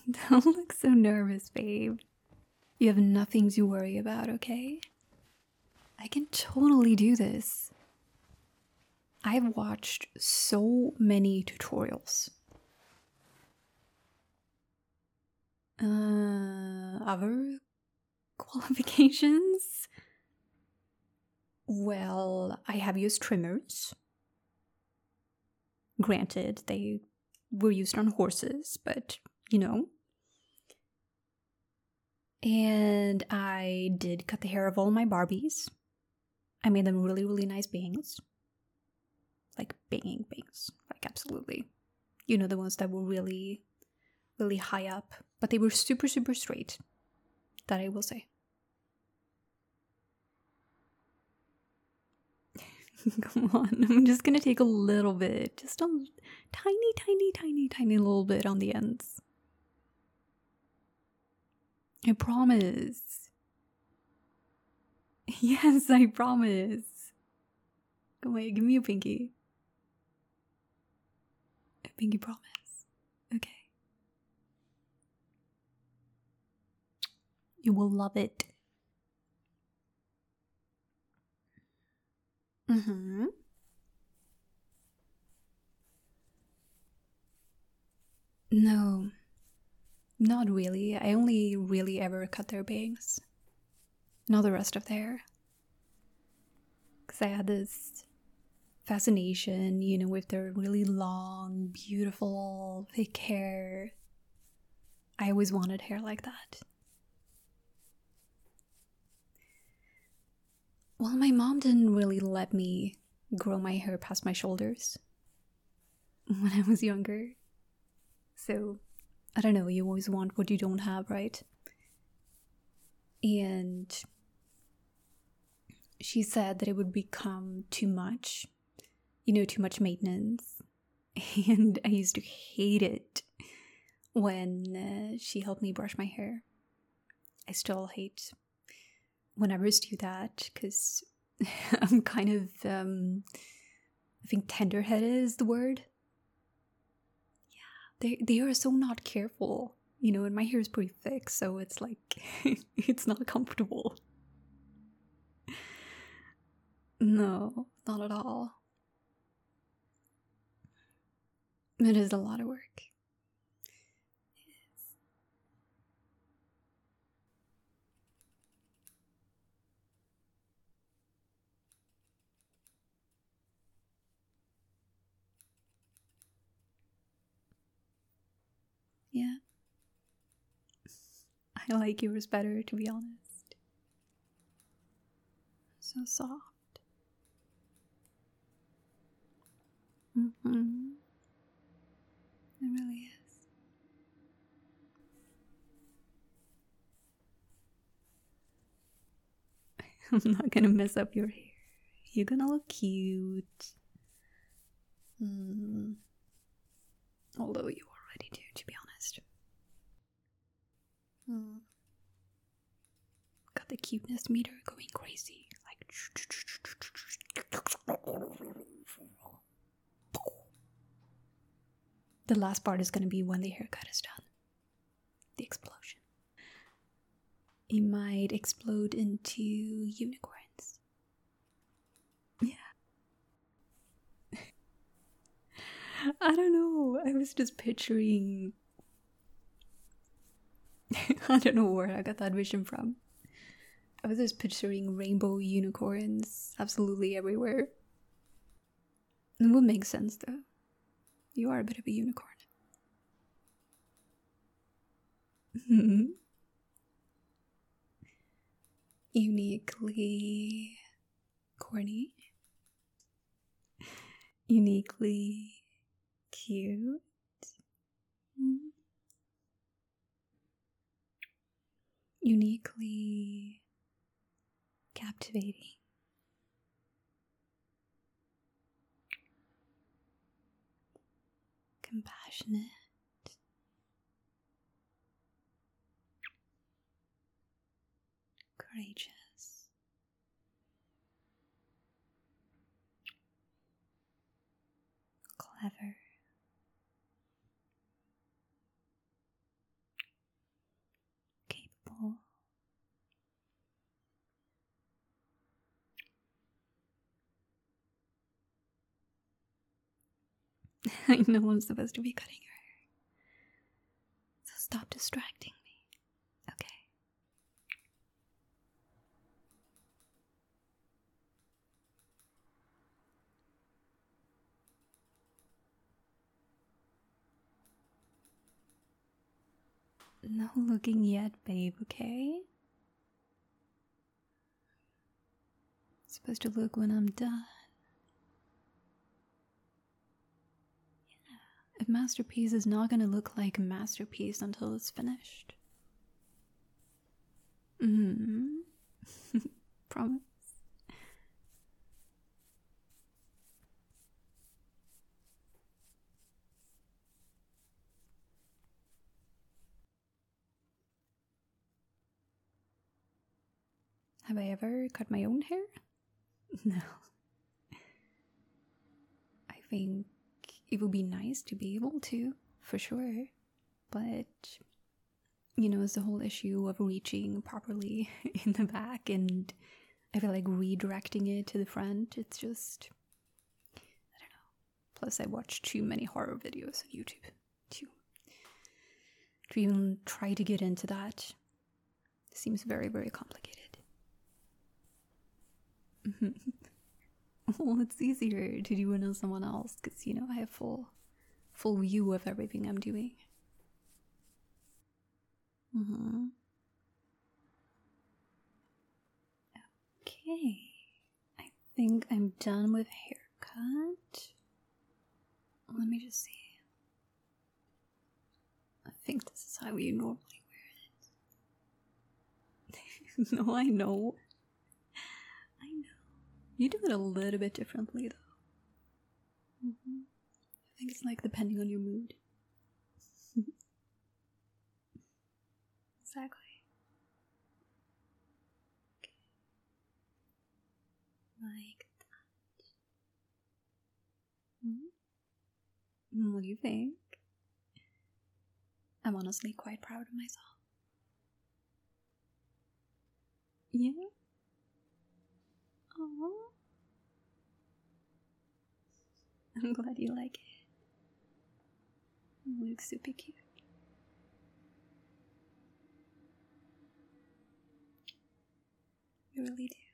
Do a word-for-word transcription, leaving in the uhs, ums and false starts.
Don't look so nervous, babe. You have nothing to worry about, okay? I can totally do this. I've watched so many tutorials. Uh, other qualifications? Well, I have used trimmers. Granted, they were used on horses, but you know. And I did cut the hair of all my Barbies. I made them really, really nice bangs. Like banging bangs. Like, absolutely. You know, the ones that were really, really high up. But they were super, super straight. That I will say. Come on. I'm just gonna take a little bit. Just a tiny, tiny, tiny, tiny little bit on the ends. I promise. Yes, I promise. Come on, give me a pinky. A pinky promise. Okay. You will love it. Mm-hmm. No. Not really. I only really ever cut their bangs. Not the rest of their hair. Because I had this fascination, you know, with their really long, beautiful, thick hair. I always wanted hair like that. Well, my mom didn't really let me grow my hair past my shoulders when I was younger. So, I don't know, you always want what you don't have, right? And she said that it would become too much, you know, too much maintenance. And I used to hate it when uh, she helped me brush my hair. I still hate when others do that because I'm kind of, um, I think tender-headed is the word. Yeah, they, they are so not careful, you know, and my hair is pretty thick, so it's like, it's not comfortable. No, not at all. It is a lot of work. It is. Yeah. I like yours better, to be honest. So soft. Mm-hmm. It really is. I'm not gonna mess up your hair. You're gonna look cute. Mm. Although you already do, to be honest. Mm. Got the cuteness meter going crazy. Like. The last part is gonna be when the haircut is done. The explosion. It might explode into unicorns. Yeah. I don't know. I was just picturing. I don't know where I got that vision from. I was just picturing rainbow unicorns absolutely everywhere. It would make sense though. You are a bit of a unicorn. Uniquely corny. Uniquely cute. Uniquely captivating. Compassionate. Courageous. Clever. I know I'm supposed to be cutting your hair. So stop distracting me, okay? No looking yet, babe, okay? Supposed to look when I'm done. Yeah. A masterpiece is not gonna look like a masterpiece until it's finished. Mm hmm. Promise. Have I ever cut my own hair? No. I think it would be nice to be able to, for sure. But, you know, it's the whole issue of reaching properly in the back, and I feel like redirecting it to the front. It's just, I don't know. Plus, I watch too many horror videos on YouTube to, to even try to get into that. It seems very, very complicated. Well, it's easier to do when it's someone else because, you know, I have full, full view of everything I'm doing. Mm-hmm. Okay. I think I'm done with haircut. Let me just see. I think this is how you normally wear it. No, I know. I know. You do it a little bit differently, though. Mm-hmm. I think it's like depending on your mood. Exactly. Okay. Like that. Mm-hmm. What do you think? I'm honestly quite proud of myself. Yeah? Aww. I'm glad you like it. It looks super cute. You really do.